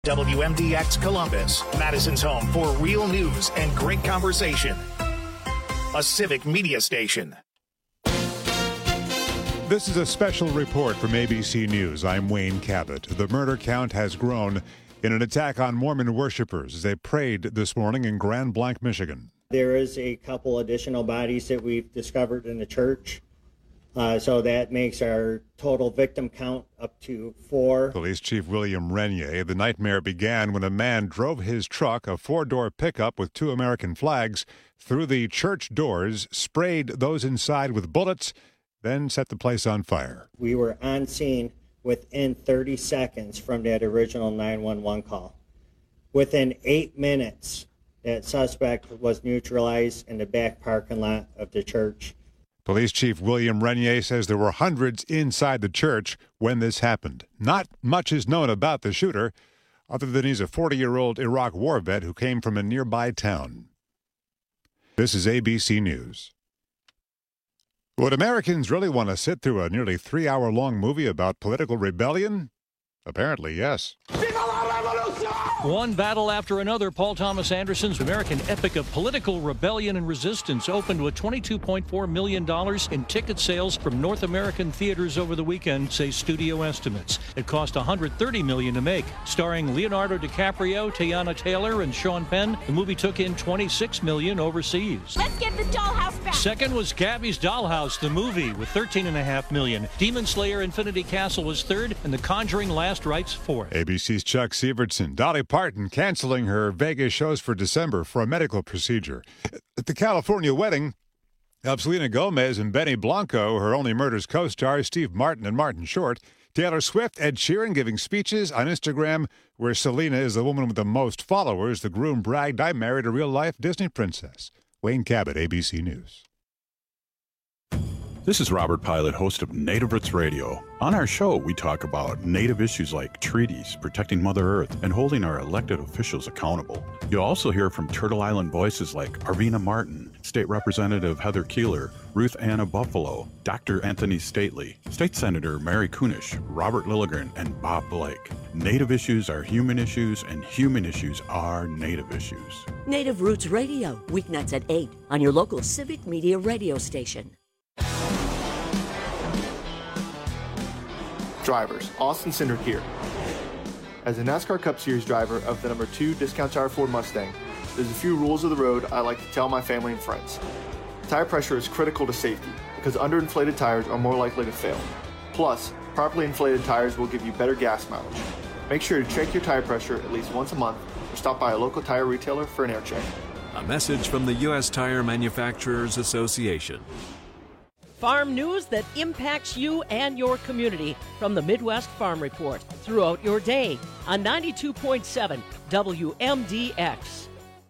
WMDX Columbus, Madison's home for real news and great conversation. A civic media station. This is a special report from ABC News. I'm Wayne Cabot. The murder count has grown in an attack on Mormon worshipers as they prayed this morning in Grand Blanc, Michigan. There is a couple additional bodies that we've discovered in the church. So that makes our total victim count up to 4. Police Chief William Renier. The nightmare began when a man drove his truck, a 4-door pickup with 2 American flags, through the church doors, sprayed those inside with bullets, then set the place on fire. We were on scene within 30 seconds from that original 911 call. Within 8 minutes, that suspect was neutralized in the back parking lot of the church. Police Chief William Renier says there were hundreds inside the church when this happened. Not much is known about the shooter, other than he's a 40-year-old Iraq war vet who came from a nearby town. This is ABC News. Would Americans really want to sit through a nearly 3-hour-long movie about political rebellion? Apparently, yes. One battle after another, Paul Thomas Anderson's American epic of political rebellion and resistance opened with $22.4 million in ticket sales from North American theaters over the weekend, say studio estimates. It cost $130 million to make. Starring Leonardo DiCaprio, Teyana Taylor, and Sean Penn, the movie took in $26 million overseas. Let's get the dollhouse back. Second was Gabby's Dollhouse, the movie, with $13.5 million. Demon Slayer Infinity Castle was third, and The Conjuring Last Rites fourth. ABC's Chuck Sievertson. Dolly Parton canceling her Vegas shows for December for a medical procedure. At the California wedding of Selena Gomez and Benny Blanco, her Only Murders co-stars Steve Martin and Martin Short, Taylor Swift, Ed Sheeran giving speeches on Instagram where Selena is the woman with the most followers. The groom bragged, "I married a real-life Disney princess." Wayne Cabot, ABC News. This is Robert Pilot, host of Native Roots Radio. On our show, we talk about Native issues like treaties, protecting Mother Earth, and holding our elected officials accountable. You'll also hear from Turtle Island voices like Arvina Martin, State Representative Heather Keeler, Ruth Anna Buffalo, Dr. Anthony Stately, State Senator Mary Kunish, Robert Lilligren, and Bob Blake. Native issues are human issues, and human issues are Native issues. Native Roots Radio, weeknights at 8 on your local civic media radio station. Drivers, Austin Cindric here. As a NASCAR Cup Series driver of the number 2 Discount Tire Ford Mustang, there's a few rules of the road I like to tell my family and friends. Tire pressure is critical to safety because underinflated tires are more likely to fail. Plus, properly inflated tires will give you better gas mileage. Make sure to check your tire pressure at least once a month or stop by a local tire retailer for an air check. A message from the U.S. Tire Manufacturers Association. Farm news that impacts you and your community from the Midwest Farm Report throughout your day on 92.7 WMDX.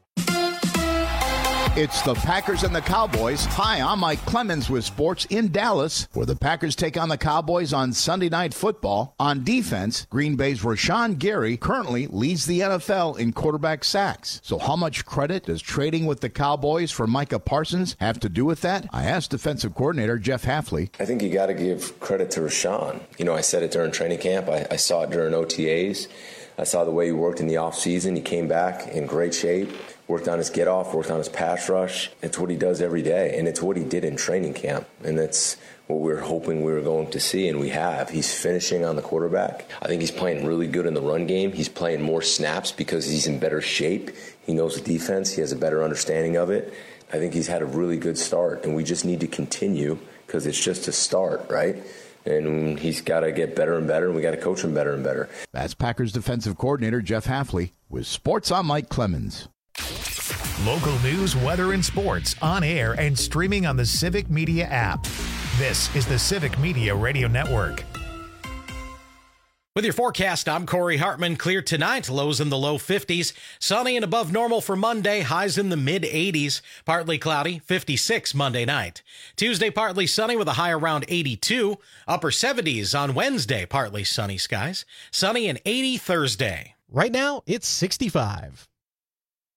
It's the Packers and the Cowboys. Hi, I'm Mike Clemens with sports in Dallas, where the Packers take on the Cowboys on Sunday Night Football. On defense, Green Bay's Rashawn Gary currently leads the NFL in quarterback sacks. So how much credit does trading with the Cowboys for Micah Parsons have to do with that? I asked defensive coordinator Jeff Hafley. I think you got to give credit to Rashawn. You know, I said it during training camp. I saw it during OTAs. I saw the way he worked in the offseason. He came back in great shape. Worked on his get-off, worked on his pass rush. It's what he does every day, and it's what he did in training camp, and that's what we were hoping we were going to see, and we have. He's finishing on the quarterback. I think he's playing really good in the run game. He's playing more snaps because he's in better shape. He knows the defense. He has a better understanding of it. I think he's had a really good start, and we just need to continue because it's just a start, right? And he's got to get better and better, and we got to coach him better and better. That's Packers defensive coordinator Jeff Hafley with Sports. I'm Mike Clemens. Local news, weather, and sports on air and streaming on the Civic Media app. This is the Civic Media Radio Network. With your forecast, I'm Corey Hartman. Clear tonight, lows in the low 50s. Sunny and above normal for Monday, highs in the mid-80s. Partly cloudy, 56 Monday night. Tuesday, partly sunny with a high around 82. Upper 70s on Wednesday, partly sunny skies. Sunny and 80 Thursday. Right now, it's 65.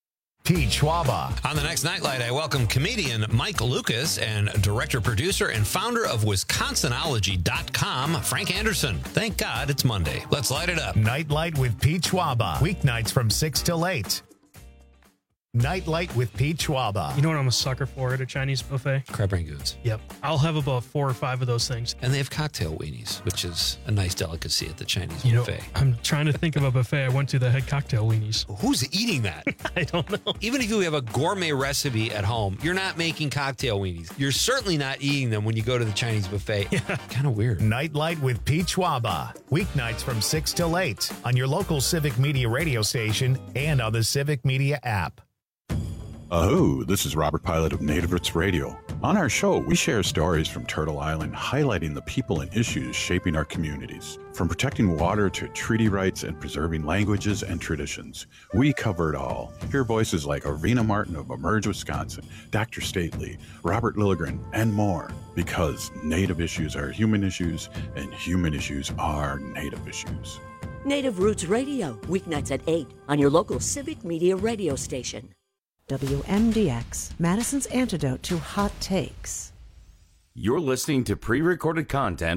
Pete Schwaba. On the next Nightlight, I welcome comedian Mike Lucas and director, producer, and founder of Wisconsinology.com, Frank Anderson. Thank God it's Monday. Let's light it up. Nightlight with Pete Schwaba. Weeknights from 6 till 8. Nightlight with Pete Schwaba. You know what I'm a sucker for at a Chinese buffet? Crab rangoons. Yep. I'll have about 4 or 5 of those things. And they have cocktail weenies, which is a nice delicacy at the Chinese buffet. I'm trying to think of a buffet I went to that had cocktail weenies. Who's eating that? I don't know. Even if you have a gourmet recipe at home, you're not making cocktail weenies. You're certainly not eating them when you go to the Chinese buffet. Yeah. Kind of weird. Nightlight with Pete Schwaba. Weeknights from 6 till 8 on your local Civic Media radio station and on the Civic Media app. Oh, this is Robert Pilot of Native Roots Radio. On our show, we share stories from Turtle Island, highlighting the people and issues shaping our communities. From protecting water to treaty rights and preserving languages and traditions, we cover it all. Hear voices like Arvina Martin of Emerge, Wisconsin, Dr. Stately, Robert Lilligren, and more. Because Native issues are human issues, and human issues are Native issues. Native Roots Radio, weeknights at 8 on your local Civic Media radio station. WMDX, Madison's antidote to hot takes. You're listening to pre-recorded content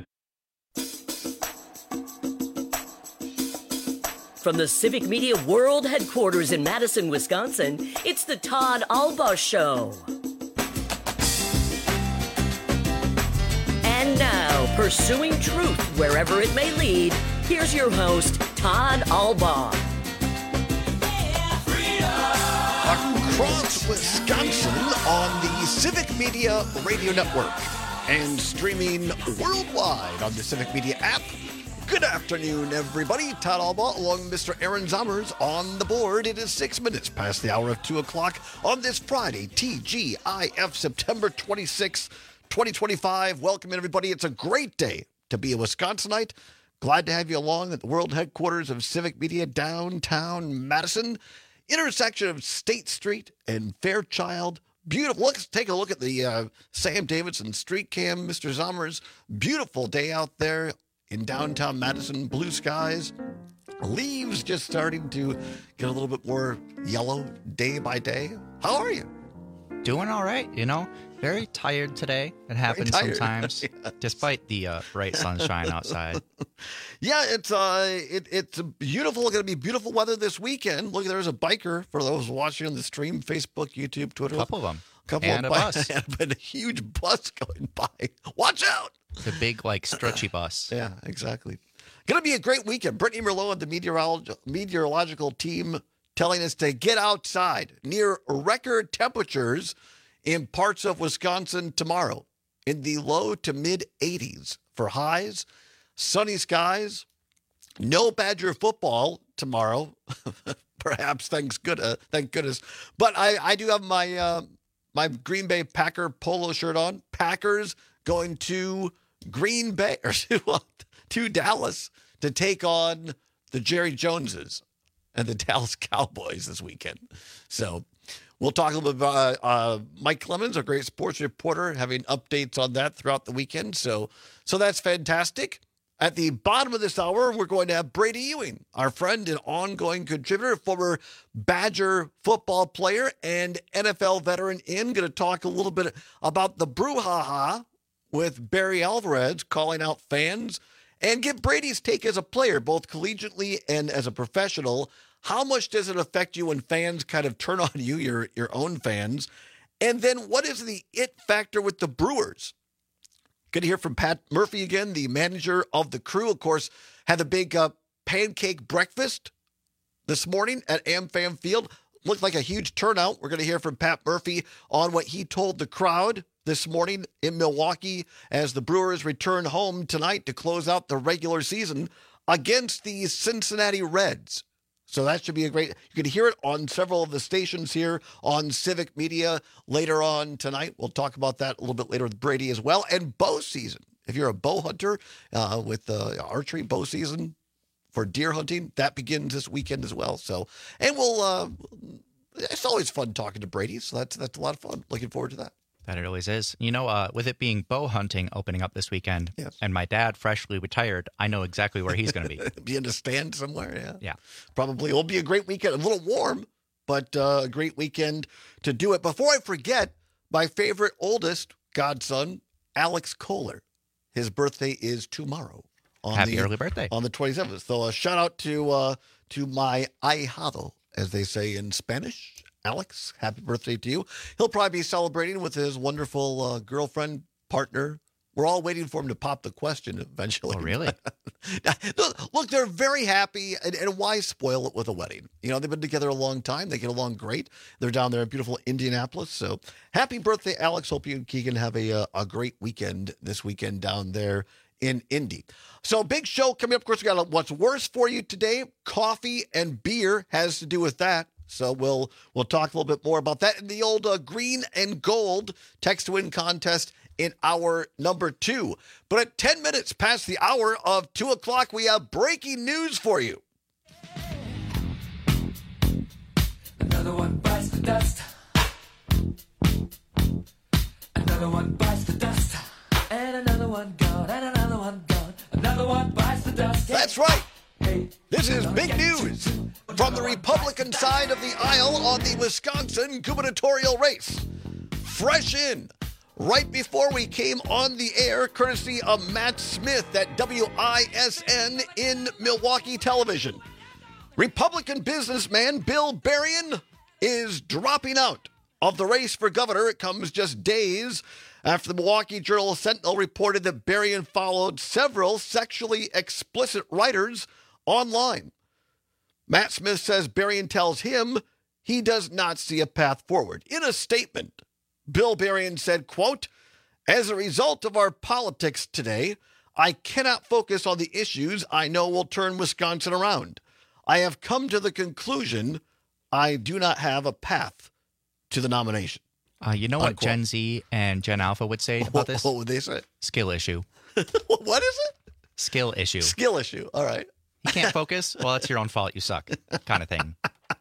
from the Civic Media World Headquarters in Madison, Wisconsin. It's the Todd Albaugh Show. And now, pursuing truth wherever it may lead, here's your host, Todd Albaugh. Across Wisconsin on the Civic Media Radio Network and streaming worldwide on the Civic Media app. Good afternoon, everybody. Todd Albaugh along with Mr. Aaron Zommers on the board. It is 6 minutes past the hour of 2 o'clock on this Friday, TGIF, September 26, 2025. Welcome, everybody. It's a great day to be a Wisconsinite. Glad to have you along at the world headquarters of Civic Media downtown Madison. Intersection of State Street and Fairchild. Beautiful. Let's take a look at the Sam Davidson Street Cam. Mr. Zommers, beautiful day out there in downtown Madison. Blue skies. Leaves just starting to get a little bit more yellow day by day. How are you? Doing all right, Very tired today. It happens sometimes, yes. Despite the bright sunshine outside. Yeah, it's beautiful. Going to be beautiful weather this weekend. Look, there's a biker for those watching on the stream, Facebook, YouTube, Twitter. A couple of them. And a bus. And a huge bus going by. Watch out! The big, stretchy bus. Yeah, exactly. Going to be a great weekend. Brittany Merlot and the meteorological team telling us to get outside. Near record temperatures in parts of Wisconsin tomorrow, in the low to mid 80s for highs, sunny skies, no Badger football tomorrow. Perhaps, thank goodness. But I do have my my Green Bay Packer polo shirt on. Packers going to Green Bay or to Dallas to take on the Jerry Joneses and the Dallas Cowboys this weekend. So we'll talk a little bit about Mike Clemens, our great sports reporter, having updates on that throughout the weekend. So that's fantastic. At the bottom of this hour, we're going to have Brady Ewing, our friend and ongoing contributor, former Badger football player and NFL veteran, going to talk a little bit about the brouhaha with Barry Alvarez calling out fans and get Brady's take as a player, both collegiately and as a professional. How much does it affect you when fans kind of turn on you, your own fans? And then what is the it factor with the Brewers? Good to hear from Pat Murphy again, the manager of the Crew. Of course, had a big pancake breakfast this morning at AmFam Field. Looked like a huge turnout. We're going to hear from Pat Murphy on what he told the crowd this morning in Milwaukee as the Brewers return home tonight to close out the regular season against the Cincinnati Reds. So that should be a great, you can hear it on several of the stations here on Civic Media later on tonight. We'll talk about that a little bit later with Brady as well. And bow season. If you're a bow hunter with archery bow season for deer hunting, that begins this weekend as well. So, and it's always fun talking to Brady. So that's a lot of fun. Looking forward to that. That it always is. With it being bow hunting opening up this weekend, yes, and my dad freshly retired, I know exactly where he's going to be. Be in a stand somewhere, yeah. Yeah. Probably. It'll be a great weekend. A little warm. but a great weekend to do it. Before I forget, my favorite oldest godson, Alex Kohler. His birthday is tomorrow. Happy early birthday. On the 27th. So a shout out to my ahijado, as they say in Spanish. Alex, happy birthday to you. He'll probably be celebrating with his wonderful girlfriend, partner. We're all waiting for him to pop the question eventually. Oh, really? Look, they're very happy, and why spoil it with a wedding? You know, they've been together a long time. They get along great. They're down there in beautiful Indianapolis. So happy birthday, Alex. Hope you and Keegan have a great weekend this weekend down there in Indy. So big show coming up. Of course, we got what's worse for you today. Coffee and beer has to do with that. So we'll talk a little bit more about that in the old green and gold text to win contest in hour number 2. But at 10 minutes past the hour of 2 o'clock, we have breaking news for you. Another one bites the dust. Another one bites the dust. And another one gone, and another one gone. Another one bites the dust. That's right. This is big news from the Republican side of the aisle on the Wisconsin gubernatorial race. Fresh in, right before we came on the air, courtesy of Matt Smith at WISN in Milwaukee Television. Republican businessman Bill Berrien is dropping out of the race for governor. It comes just days after the Milwaukee Journal-Sentinel reported that Berrien followed several sexually explicit writers online. Matt Smith says Berrien tells him he does not see a path forward. In a statement, Bill Berrien said, quote, "As a result of our politics today, I cannot focus on the issues I know will turn Wisconsin around. I have come to the conclusion I do not have a path to the nomination." You know what Unquote. Gen Z and Gen Alpha would say about this? What would they say? Skill issue. What is it? Skill issue. Skill issue. All right. You can't focus? Well, it's your own fault. You suck, kind of thing.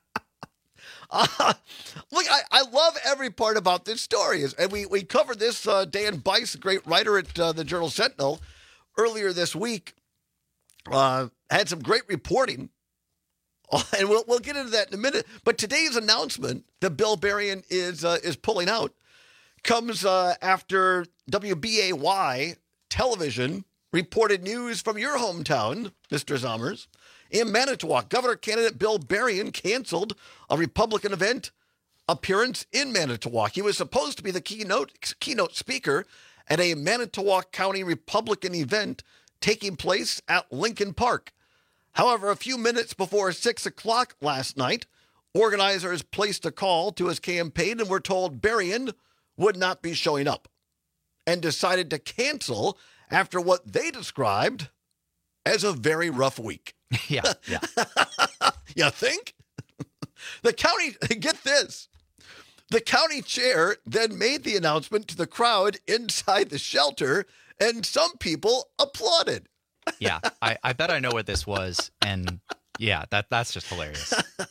Look, I love every part about this story. And we covered this, Dan Bice, a great writer at the Journal-Sentinel, earlier this week, had some great reporting. And we'll get into that in a minute. But today's announcement that Bill Berrien is pulling out comes after WBAY television reported news from your hometown, Mr. Zommers. In Manitowoc, Governor candidate Bill Berrien canceled a Republican event appearance in Manitowoc. He was supposed to be the keynote speaker at a Manitowoc County Republican event taking place at Lincoln Park. However, a few minutes before 6 o'clock last night, organizers placed a call to his campaign and were told Berrien would not be showing up and decided to cancel after what they described as a very rough week. Yeah. You think? The county, get this, the county chair then made the announcement to the crowd inside the shelter, and some people applauded. Yeah, I bet I know what this was, and yeah, that's just hilarious.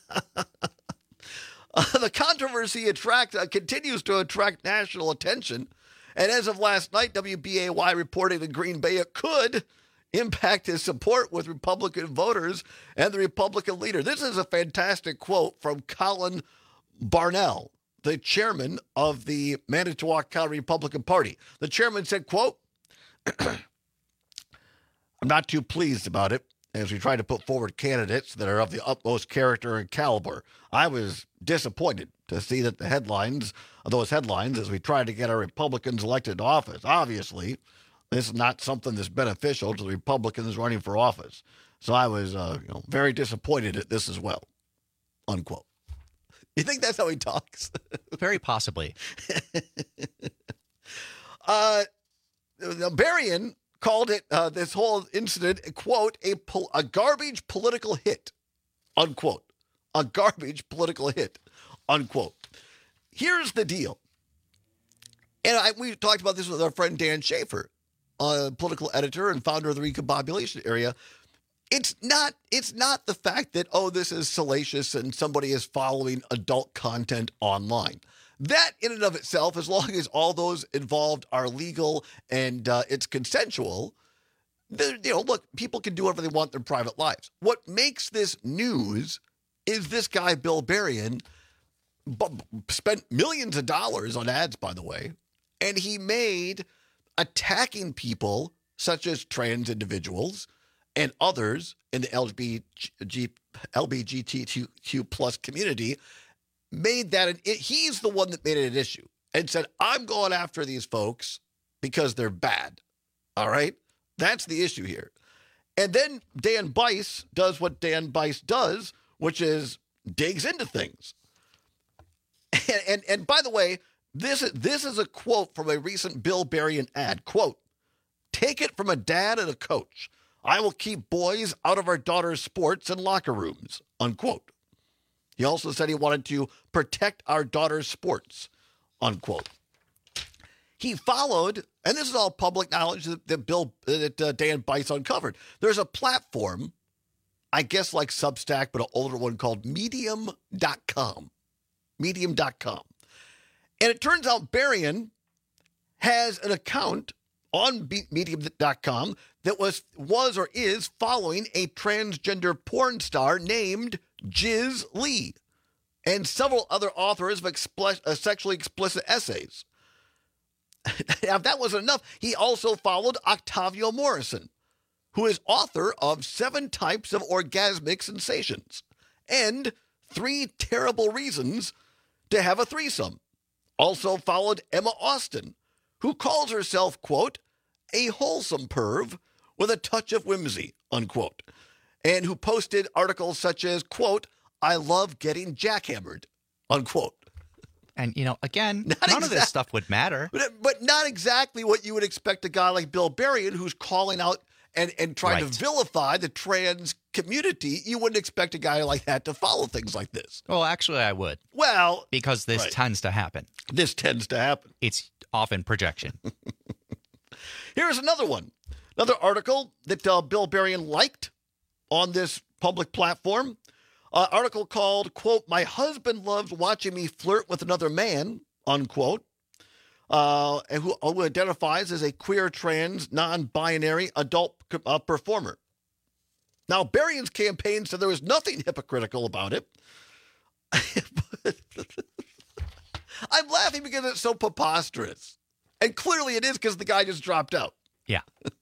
The controversy continues to attract national attention, and as of last night, WBAY reported in Green Bay it could impact his support with Republican voters and the Republican leader. This is a fantastic quote from Colin Barnell, the chairman of the Manitowoc County Republican Party. The chairman said, quote, "I'm not too pleased about it as we try to put forward candidates that are of the utmost character and caliber. I was disappointed to see that the headlines, those headlines, as we try to get our Republicans elected to office. Obviously, this is not something that's beneficial to the Republicans running for office. So I was very disappointed at this as well." Unquote. You think that's how he talks? Very possibly. Berrien called it, this whole incident, quote, a garbage political hit, unquote. A garbage political hit, unquote. Here's the deal. And we talked about this with our friend Dan Schaefer, political editor and founder of the Recombobulation Area. It's not the fact that, this is salacious and somebody is following adult content online. That in and of itself, as long as all those involved are legal and it's consensual, look, people can do whatever they want in their private lives. What makes this news is this guy, Bill Berrien, spent millions of dollars on ads, by the way, and he made attacking people such as trans individuals and others in the LGBTQ plus community, made that he's the one that made it an issue and said, I'm going after these folks because they're bad. All right? That's the issue here. And then Dan Bice does what Dan Bice does, which is digs into things. And by the way, this is a quote from a recent Bill Berrien ad. Quote, "Take it from a dad and a coach. I will keep boys out of our daughters' sports and locker rooms." Unquote. He also said he wanted to protect our daughters' sports. Unquote. He followed, and this is all public knowledge that Dan Bice uncovered. There's a platform, I guess like Substack, but an older one called Medium.com. Medium.com. And it turns out Berrien has an account on Medium.com that was or is following a transgender porn star named Jiz Lee and several other authors of sexually explicit essays. Now, if that wasn't enough, he also followed Octavio Morrison, who is author of 7 Types of Orgasmic Sensations and 3 Terrible Reasons to Have a Threesome. Also followed Emma Austin, who calls herself, quote, a wholesome perv with a touch of whimsy, unquote, and who posted articles such as, quote, I love getting jackhammered, unquote. And, again, none of this stuff would matter. But not exactly what you would expect a guy like Bill Berrien, who's calling out and trying to vilify the trans community. You wouldn't expect a guy like that to follow things like this. Well, actually, I would. Well, because this tends to happen. This tends to happen. It's often projection. Here's another one. Another article that Bill Berrien liked on this public platform. Article called, quote, my husband loves watching me flirt with another man, unquote. And who identifies as a queer, trans, non-binary adult performer. Now, Berrien's campaign said there was nothing hypocritical about it. I'm laughing because it's so preposterous. And clearly it is because the guy just dropped out. Yeah.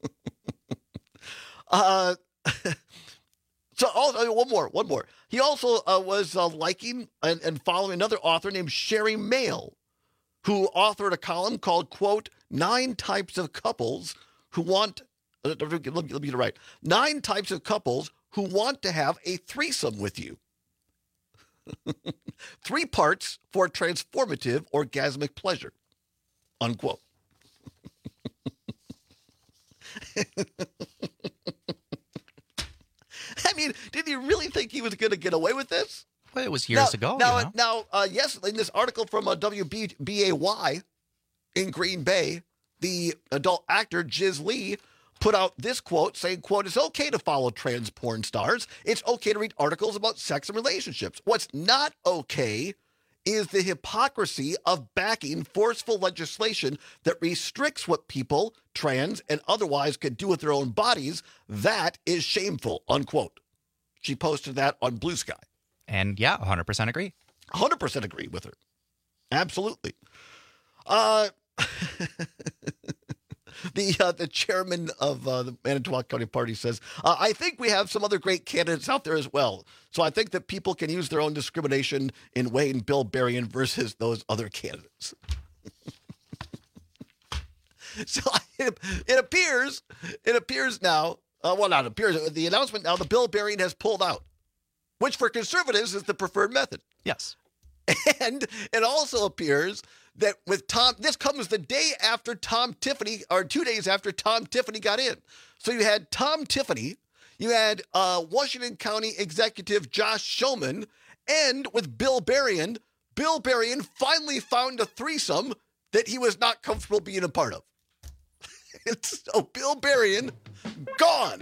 So also, one more. He also was liking and following another author named Sherry Mail, who authored a column called, quote, 9 Types of Couples Who Want, let me get it right, 9 Types of Couples Who Want to Have a Threesome with You. 3 parts for transformative orgasmic pleasure, unquote. I mean, did you really think he was going to get away with this? Well, it was years ago. Yes, in this article from WBAY in Green Bay, the adult actor Jiz Lee put out this quote saying, quote, it's okay to follow trans porn stars. It's okay to read articles about sex and relationships. What's not okay is the hypocrisy of backing forceful legislation that restricts what people, trans and otherwise, can do with their own bodies. That is shameful, unquote. She posted that on Blue Sky. And yeah, 100% agree. 100% agree with her. Absolutely. The chairman of the Manitowoc County Party says, I think we have some other great candidates out there as well. So I think that people can use their own discrimination in weighing Bill Berrien versus those other candidates. So it appears now, the announcement now, the Bill Berrien has pulled out, which for conservatives is the preferred method. Yes. And it also appears that with Tom, this comes the day after Tom Tiffany, or 2 days after Tom Tiffany got in. So you had Tom Tiffany, you had Washington County Executive Josh Shulman, and with Bill Berrien finally found a threesome that he was not comfortable being a part of. So Bill Berrien, gone.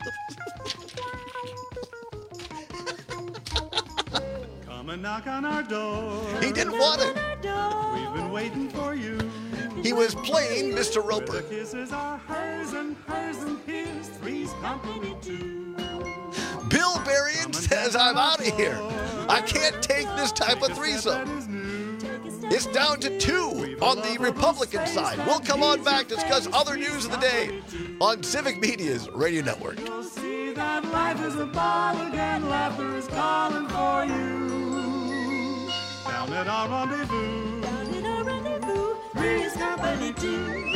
Come and knock on our door. He didn't want it. We've been waiting for you. He was playing Mr. Roper. The kisses are hers and his. Three's company too. Bill Bill Berrien says I'm out of here. I can't take this type of threesome. It's down to 2 on the Republican side. We'll come on back, discuss other news of the day on Civic Media's Radio Network. You'll see that life is a ball again. Laughter is calling for you. Down at our rendezvous. Three's Company 2.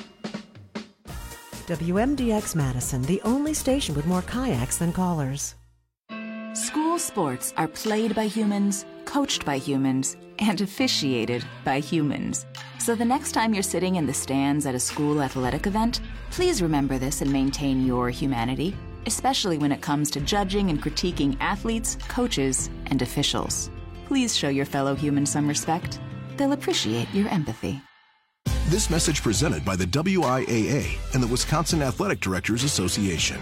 WMDX Madison, the only station with more kayaks than callers. School sports are played by humans, coached by humans, and officiated by humans. So the next time you're sitting in the stands at a school athletic event, please remember this and maintain your humanity, especially when it comes to judging and critiquing athletes, coaches, and officials. Please show your fellow humans some respect. They'll appreciate your empathy. This message presented by the WIAA and the Wisconsin Athletic Directors Association.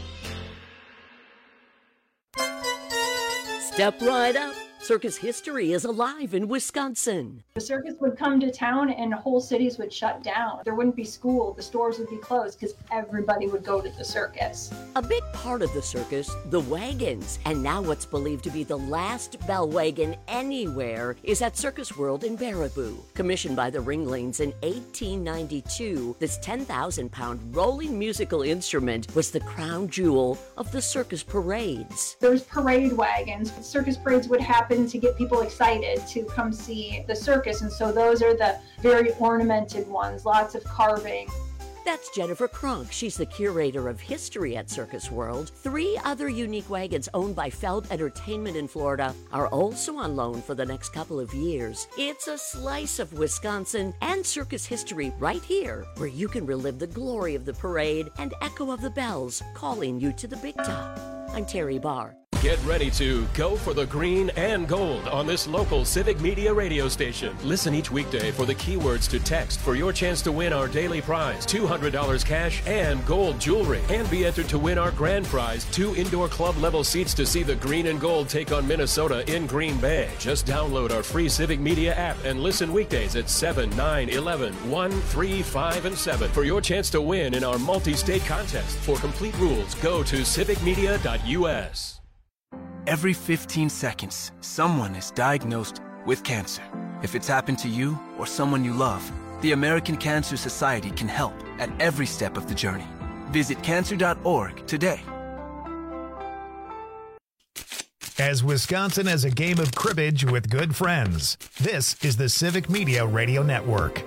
Step right up. Circus history is alive in Wisconsin. The circus would come to town and whole cities would shut down. There wouldn't be school, the stores would be closed because everybody would go to the circus. A big part of the circus, the wagons, and now what's believed to be the last bell wagon anywhere is at Circus World in Baraboo. Commissioned by the Ringlings in 1892, this 10,000-pound rolling musical instrument was the crown jewel of the circus parades. There's parade wagons. Circus parades would happen to get people excited to come see the circus, and so those are the very ornamented ones, lots of carving. That's Jennifer Kronk. She's the curator of history at Circus World. 3 other unique wagons owned by Feld Entertainment in Florida are also on loan for the next couple of years. It's a slice of Wisconsin and circus history right here, where you can relive the glory of the parade and echo of the bells calling you to the big top. I'm Terry Barr. Get ready to go for the green and gold on this local Civic Media radio station. Listen each weekday for the keywords to text for your chance to win our daily prize, $200 cash and gold jewelry. And be entered to win our grand prize, 2 indoor club level seats to see the green and gold take on Minnesota in Green Bay. Just download our free Civic Media app and listen weekdays at 7, 9, 11, 1, 3, 5, and 7 for your chance to win in our multi-state contest. For complete rules, go to civicmedia.us. Every 15 seconds, someone is diagnosed with cancer. If it's happened to you or someone you love, the American Cancer Society can help at every step of the journey. Visit cancer.org today. As Wisconsin has a game of cribbage with good friends, this is the Civic Media Radio Network.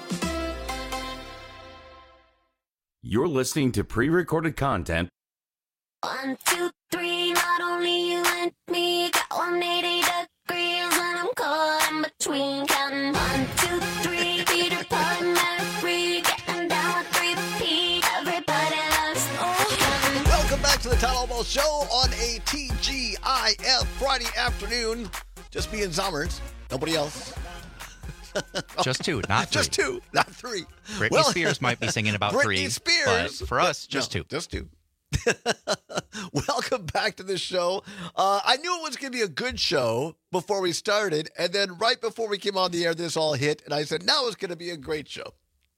You're listening to pre-recorded content. 1, 2, 3, not only you and me, got 180 degrees and I'm caught in between, counting 1, 2, 3, Peter Pan, Mary, getting down with 3P, everybody loves Welcome back to the Todd Almost Show on a TGIF Friday afternoon. Just me and Zommers, nobody else. Just 2, not 3. Just 2, not 3. Britney Spears might be singing about 3. Britney Spears. But for us, just 2. Just 2. Welcome back to the show. I knew it was going to be a good show before we started, and then right before we came on the air, this all hit, and I said, now it's going to be a great show.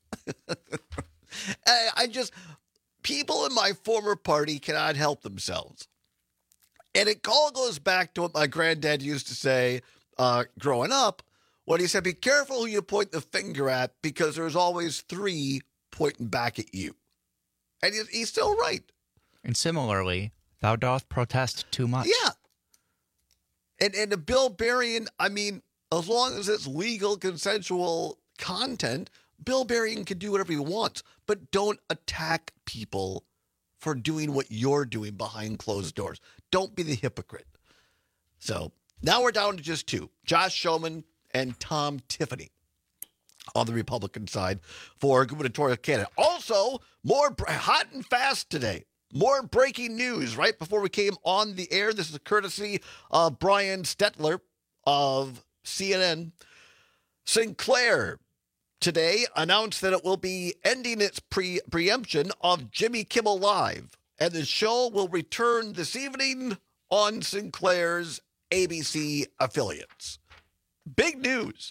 People in my former party cannot help themselves. And it all goes back to what my granddad used to say growing up, when he said, be careful who you point the finger at, because there's always 3 pointing back at you. And he's still right. And similarly, thou dost protest too much. Yeah. And the Bill Berrien, I mean, as long as it's legal, consensual content, Bill Berrien can do whatever he wants, but don't attack people for doing what you're doing behind closed doors. Don't be the hypocrite. So now we're down to just 2, Josh Schoeman and Tom Tiffany on the Republican side for gubernatorial candidate. Also, more hot and fast today. More breaking news right before we came on the air. This is a courtesy of Brian Stetler of CNN. Sinclair today announced that it will be ending its preemption of Jimmy Kimmel Live, and the show will return this evening on Sinclair's ABC affiliates. Big news.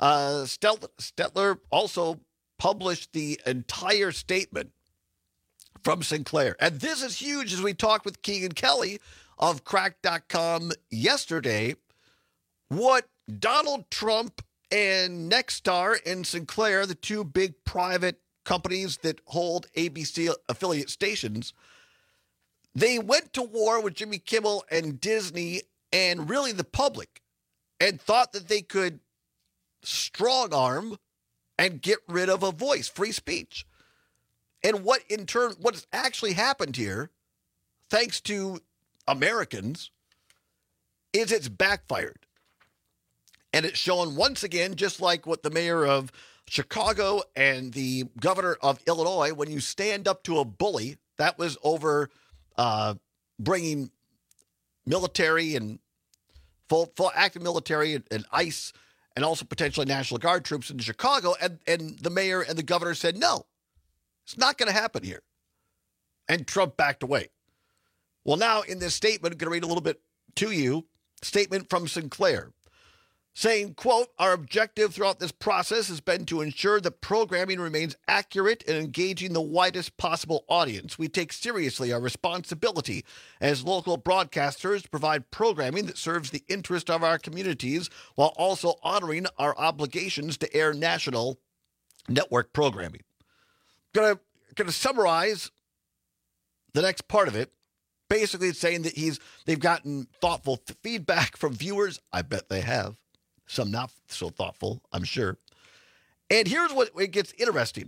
Stetler also published the entire statement from Sinclair. And this is huge as we talked with Keegan Kelly of Crack.com yesterday. What Donald Trump and Nexstar and Sinclair, the two big private companies that hold ABC affiliate stations, they went to war with Jimmy Kimmel and Disney and really the public and thought that they could strong arm and get rid of a voice, free speech. And what has actually happened here, thanks to Americans, is it's backfired. And it's shown once again, just like what the mayor of Chicago and the governor of Illinois, when you stand up to a bully, that was over bringing military and full active military and ICE and also potentially National Guard troops into Chicago. And the mayor and the governor said, no, it's not going to happen here. And Trump backed away. Well, now in this statement, I'm going to read a little bit to you, statement from Sinclair. Saying, quote, our objective throughout this process has been to ensure that programming remains accurate and engaging the widest possible audience. We take seriously our responsibility as local broadcasters to provide programming that serves the interest of our communities while also honoring our obligations to air national network programming. Gonna summarize the next part of it. Basically, it's saying that they've gotten thoughtful feedback from viewers. I bet they have. Some not so thoughtful, I'm sure. And here's what it gets interesting.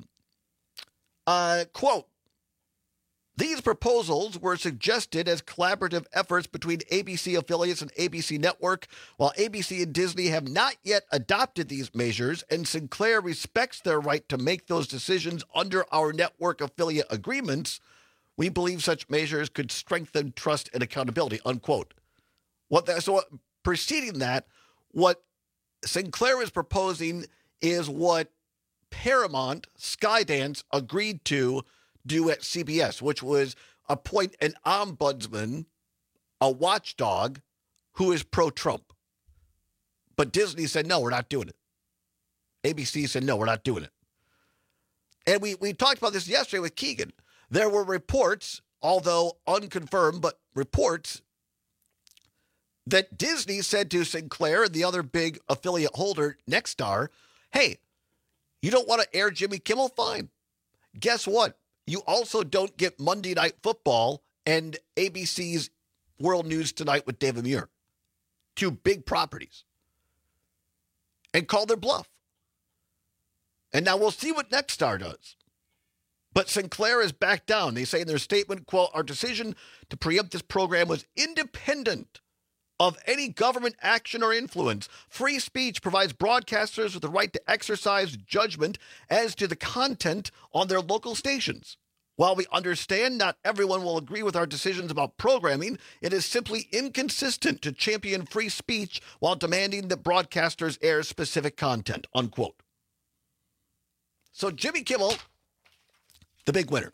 Quote, these proposals were suggested as collaborative efforts between ABC affiliates and ABC Network. While ABC and Disney have not yet adopted these measures, and Sinclair respects their right to make those decisions under our network affiliate agreements, we believe such measures could strengthen trust and accountability, unquote. Preceding that, what Sinclair is proposing is what Paramount, Skydance, agreed to do at CBS, which was appoint an ombudsman, a watchdog, who is pro-Trump. But Disney said, no, we're not doing it. ABC said, no, we're not doing it. And we talked about this yesterday with Keegan. There were reports, although unconfirmed, but reports that Disney said to Sinclair and the other big affiliate holder, Nexstar, hey, you don't want to air Jimmy Kimmel? Fine. Guess what? You also don't get Monday Night Football and ABC's World News Tonight with David Muir. Two big properties. And call their bluff. And now we'll see what Nexstar does. But Sinclair is backed down. They say in their statement, quote, our decision to preempt this program was independent of any government action or influence. Free speech provides broadcasters with the right to exercise judgment as to the content on their local stations. While we understand not everyone will agree with our decisions about programming, it is simply inconsistent to champion free speech while demanding that broadcasters air specific content, unquote. So Jimmy Kimmel, the big winner.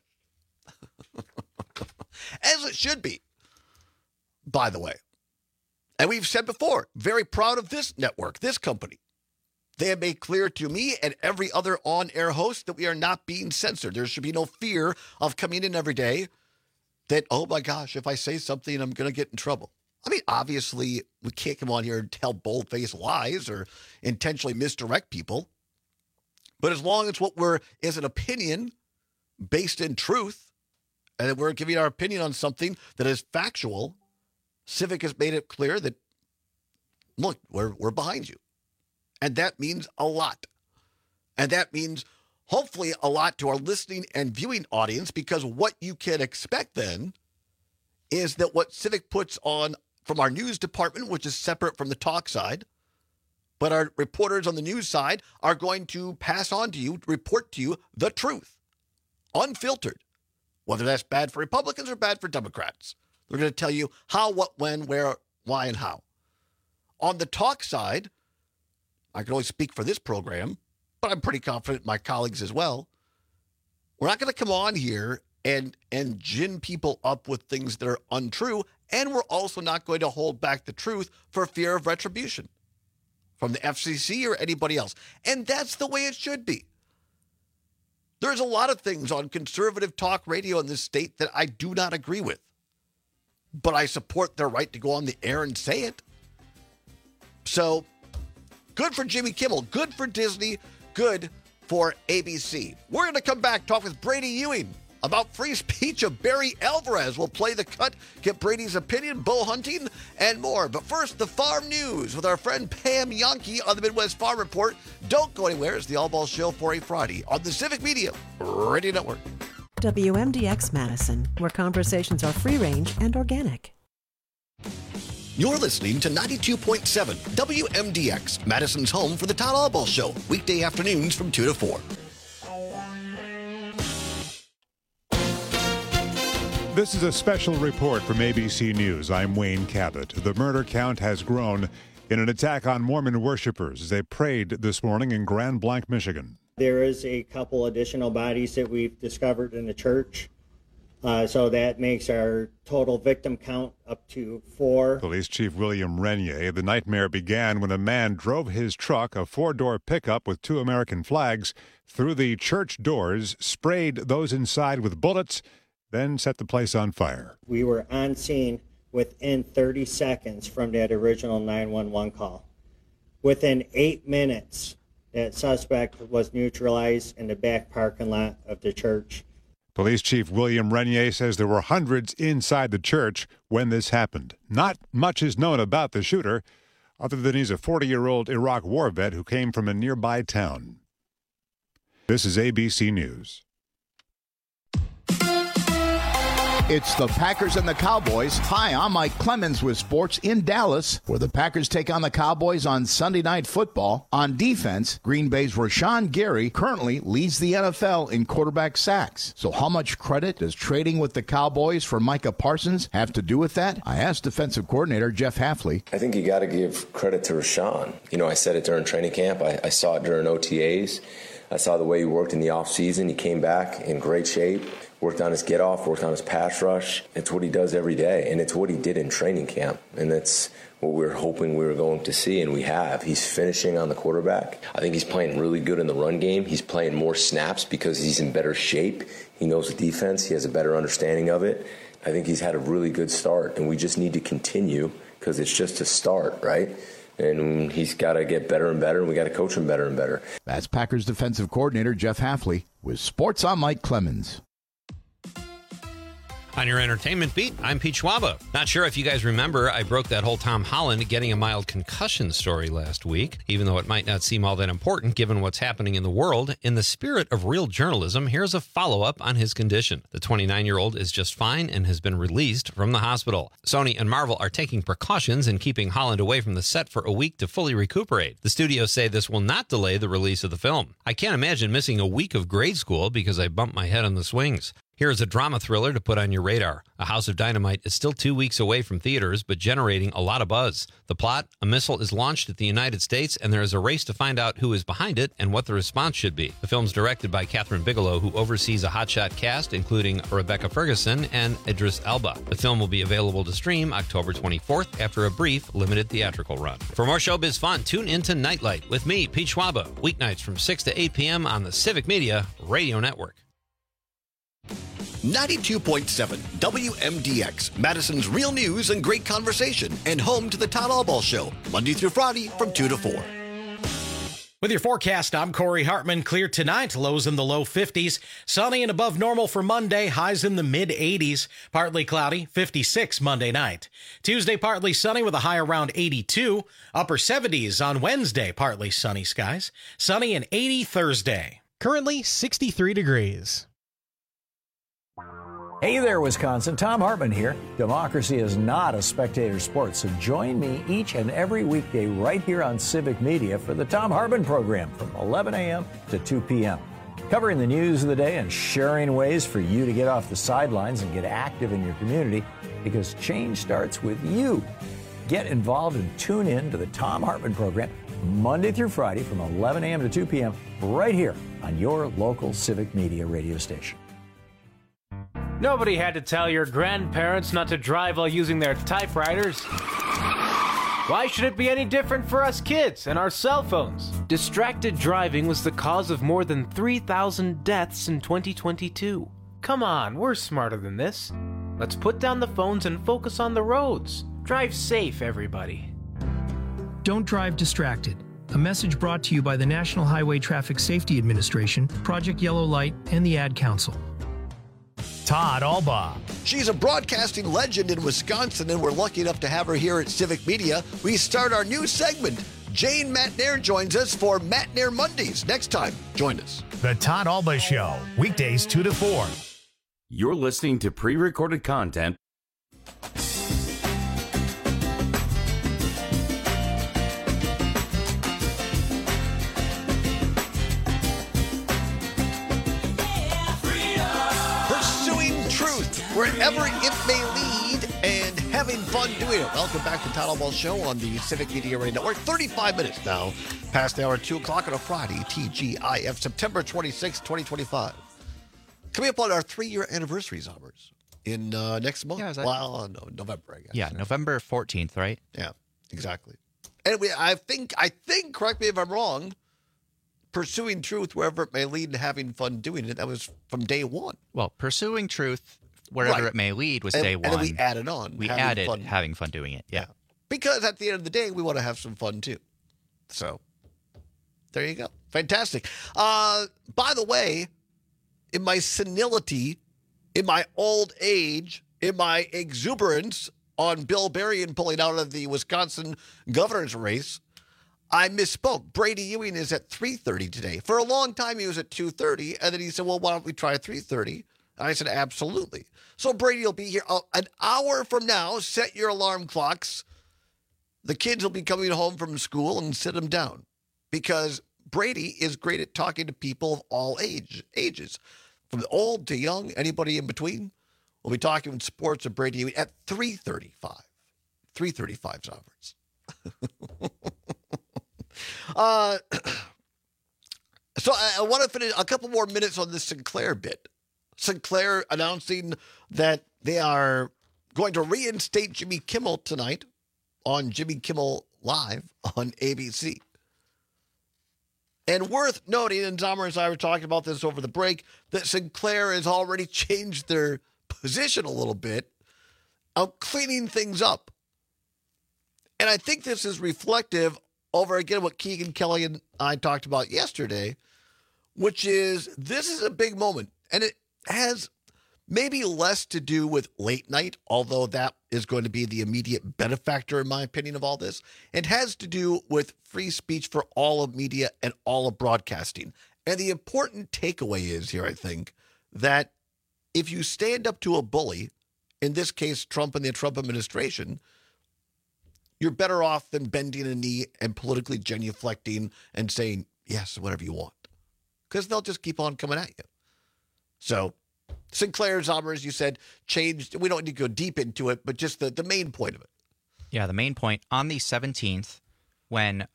As it should be, by the way. And we've said before, very proud of this network, this company. They have made clear to me and every other on-air host that we are not being censored. There should be no fear of coming in every day that, oh my gosh, if I say something, I'm going to get in trouble. I mean, obviously, we can't come on here and tell bold-faced lies or intentionally misdirect people. But as long as what is an opinion based in truth, and that we're giving our opinion on something that is factual, Civic has made it clear that, look, we're behind you. And that means a lot. And that means hopefully a lot to our listening and viewing audience, because what you can expect then is that what Civic puts on from our news department, which is separate from the talk side, but our reporters on the news side are going to pass on to you, report to you the truth, unfiltered, whether that's bad for Republicans or bad for Democrats. They're going to tell you how, what, when, where, why, and how. On the talk side, I can only speak for this program, but I'm pretty confident my colleagues as well. We're not going to come on here and gin people up with things that are untrue, and we're also not going to hold back the truth for fear of retribution from the FCC or anybody else. And that's the way it should be. There's a lot of things on conservative talk radio in this state that I do not agree with. But I support their right to go on the air and say it. So, good for Jimmy Kimmel. Good for Disney. Good for ABC. We're going to come back, talk with Brady Ewing about free speech of Barry Alvarez. We'll play the cut, get Brady's opinion, bow hunting, and more. But first, the farm news with our friend Pam Yonke on the Midwest Farm Report. Don't go anywhere. It's the All Ball Show for a Friday on the Civic Media Radio Network. WMDX Madison, where conversations are free-range and organic. You're listening to 92.7 WMDX, Madison's home for the Todd Allball Show, weekday afternoons from 2 to 4. This is a special report from ABC News. I'm Wayne Cabot. The murder count has grown in an attack on Mormon worshipers as they prayed this morning in Grand Blanc, Michigan. There is a couple additional bodies that we've discovered in the church. So that makes our total victim count up to 4. Police Chief William Renier. The nightmare began when a man drove his truck, a 4-door pickup with 2 American flags, through the church doors, sprayed those inside with bullets, then set the place on fire. We were on scene within 30 seconds from that original 911 call. Within 8 minutes, that suspect was neutralized in the back parking lot of the church. Police Chief William Renier says there were hundreds inside the church when this happened. Not much is known about the shooter, other than he's a 40-year-old Iraq war vet who came from a nearby town. This is ABC News. It's the Packers and the Cowboys. Hi, I'm Mike Clemens with sports in Dallas, where the Packers take on the Cowboys on Sunday Night Football. On defense, Green Bay's Rashawn Gary currently leads the NFL in quarterback sacks. So how much credit does trading with the Cowboys for Micah Parsons have to do with that? I asked defensive coordinator Jeff Hafley. I think you got to give credit to Rashawn. You know, I said it during training camp. I saw it during OTAs. I saw the way he worked in the offseason. He came back in great shape, worked on his get-off, worked on his pass rush. It's what he does every day, and it's what he did in training camp, and that's what we were hoping we were going to see, and we have. He's finishing on the quarterback. I think he's playing really good in the run game. He's playing more snaps because he's in better shape. He knows the defense. He has a better understanding of it. I think he's had a really good start, and we just need to continue because it's just a start, right? And he's got to get better and better, and we got to coach him better and better. That's Packers defensive coordinator Jeff Hafley with Sports. I'm Mike Clemens. On your entertainment beat, I'm Pete Schwaba. Not sure if you guys remember, I broke that whole Tom Holland getting a mild concussion story last week, even though it might not seem all that important given what's happening in the world. In the spirit of real journalism, here's a follow-up on his condition. The 29-year-old is just fine and has been released from the hospital. Sony and Marvel are taking precautions in keeping Holland away from the set for a week to fully recuperate. The studios say this will not delay the release of the film. I can't imagine missing a week of grade school because I bumped my head on the swings. Here's a drama thriller to put on your radar. A House of Dynamite is still 2 weeks away from theaters, but generating a lot of buzz. The plot, a missile is launched at the United States, and there is a race to find out who is behind it and what the response should be. The film's directed by Catherine Bigelow, who oversees a hotshot cast, including Rebecca Ferguson and Idris Elba. The film will be available to stream October 24th after a brief, limited theatrical run. For more showbiz fun, tune into Nightlight with me, Pete Schwaba, weeknights from 6 to 8 p.m. on the Civic Media Radio Network. 92.7 WMDX, Madison's real news and great conversation, and home to the Todd Allball Show, Monday through Friday from 2 to 4. With your forecast, I'm Corey Hartman. Clear tonight, lows in the low 50s. Sunny and above normal for Monday, highs in the mid-80s. Partly cloudy, 56 Monday night. Tuesday, partly sunny with a high around 82. Upper 70s on Wednesday, partly sunny skies. Sunny and 80 Thursday. Currently 63 degrees. Hey there, Wisconsin. Tom Hartman here. Democracy is not a spectator sport, so join me each and every weekday right here on Civic Media for the Tom Hartman program from 11 a.m. to 2 p.m. Covering the news of the day and sharing ways for you to get off the sidelines and get active in your community, because change starts with you. Get involved and tune in to the Tom Hartman program Monday through Friday from 11 a.m. to 2 p.m. right here on your local Civic Media radio station. Nobody had to tell your grandparents not to drive while using their typewriters. Why should it be any different for us kids and our cell phones? Distracted driving was the cause of more than 3,000 deaths in 2022. Come on, we're smarter than this. Let's put down the phones and focus on the roads. Drive safe, everybody. Don't drive distracted. A message brought to you by the National Highway Traffic Safety Administration, Project Yellow Light, and the Ad Council. Todd Alba. She's a broadcasting legend in Wisconsin, and we're lucky enough to have her here at Civic Media. We start our new segment. Jane Matnair joins us for Matnair Mondays. Next time, join us. The Todd Alba Show, weekdays 2 to 4. You're listening to pre-recorded content. Wherever it may lead, and having fun doing it. Welcome back to Todd Alba Show on the Civic Media Radio Network. 35 minutes now past the hour 2 o'clock on a Friday, TGIF, September 26, 2025. Coming up on our 3-year anniversary, Zombers, in next month. Yeah, no, November, I guess. Yeah, November 14th, right? Yeah, exactly. And I think, correct me if I'm wrong, pursuing truth wherever it may lead and having fun doing it, that was from day one. Well, pursuing truth wherever it may lead was day one. And then we added on. We added having fun doing it, yeah. Because at the end of the day, we want to have some fun too. So, there you go. Fantastic. By the way, in my senility, in my old age, in my exuberance on Bill Berrien pulling out of the Wisconsin governor's race, I misspoke. Brady Ewing is at 3:30 today. For a long time, he was at 2:30, and then he said, well, why don't we try 3:30? I said, absolutely. So Brady will be here an hour from now. Set your alarm clocks. The kids will be coming home from school, and sit them down. Because Brady is great at talking to people of all ages. From the old to young, anybody in between. We'll be talking sports with Brady Ewing at 3:35. 3:35 hours. So I want to finish a couple more minutes on this Sinclair bit. Sinclair announcing that they are going to reinstate Jimmy Kimmel tonight on Jimmy Kimmel Live on ABC. And worth noting, and Dahmer and I were talking about this over the break, that Sinclair has already changed their position a little bit of cleaning things up. And I think this is reflective over, again, what Keegan Kelly and I talked about yesterday, which is this is a big moment. And it has maybe less to do with late night, although that is going to be the immediate benefactor, in my opinion, of all this. It has to do with free speech for all of media and all of broadcasting. And the important takeaway is here, I think, that if you stand up to a bully, in this case, Trump and the Trump administration, you're better off than bending a knee and politically genuflecting and saying, yes, whatever you want. Because they'll just keep on coming at you. So Sinclair's, as you said, changed. We don't need to go deep into it, but just the main point of it. Yeah, the main point. On the 17th, when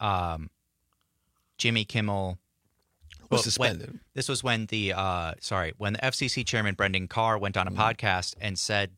Jimmy Kimmel was suspended. This was when the when the FCC chairman Brendan Carr went on a podcast and said,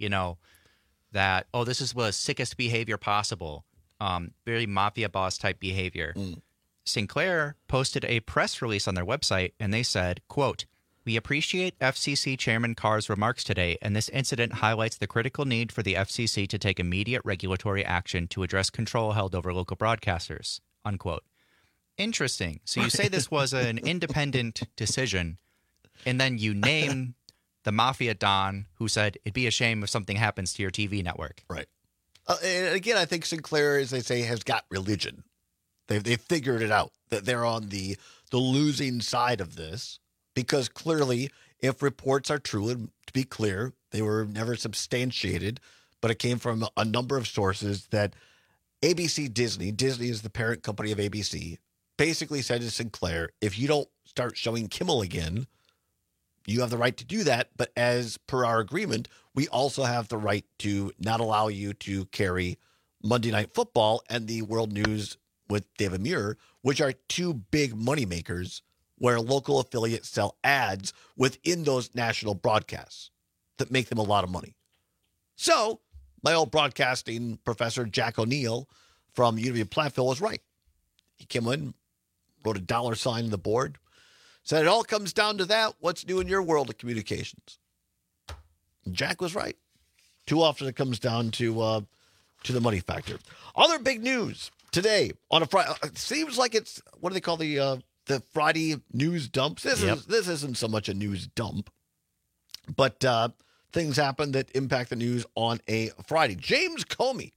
that, this is the sickest behavior possible, very mafia boss type behavior. Sinclair posted a press release on their website, and they said, quote, "We appreciate FCC Chairman Carr's remarks today, and this incident highlights the critical need for the FCC to take immediate regulatory action to address control held over local broadcasters," unquote. Interesting. So you say this was an independent decision, and then you name the mafia don who said it'd be a shame if something happens to your TV network. Right. And again, I think Sinclair, as they say, has got religion. They've figured it out, that they're on the losing side of this, because clearly, if reports are true, and to be clear, they were never substantiated, but it came from a number of sources that ABC Disney is the parent company of ABC, basically said to Sinclair, if you don't start showing Kimmel again, you have the right to do that, but as per our agreement, we also have the right to not allow you to carry Monday Night Football and the World News with David Muir, which are two big moneymakers where local affiliates sell ads within those national broadcasts that make them a lot of money. So my old broadcasting professor, Jack O'Neill, from University of Platteville was right. He came in, wrote a $ on the board, said it all comes down to that. What's new in your world of communications? And Jack was right. Too often it comes down to the money factor. Other big news today on a Friday. It seems like it's, what do they call the Friday news dumps? This isn't so much a news dump, but things happen that impact the news on a Friday. James Comey